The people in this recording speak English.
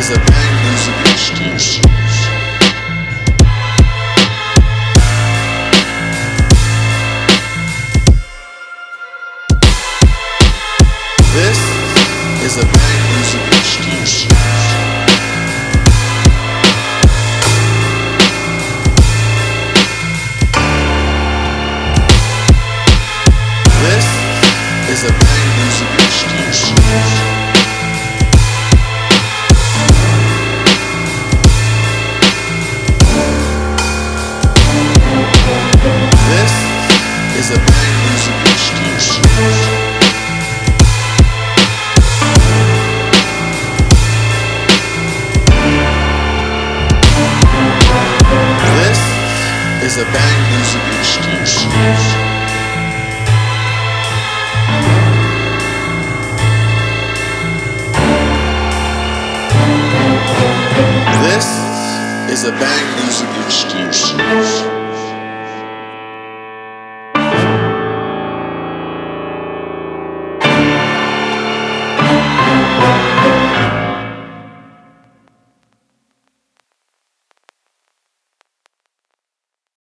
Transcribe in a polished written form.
is a bang music excuse. This is a bang music excuse. This is a bang music excuse. This is a bang music excuse. This is a bang music excuse. This is a bang music excuse.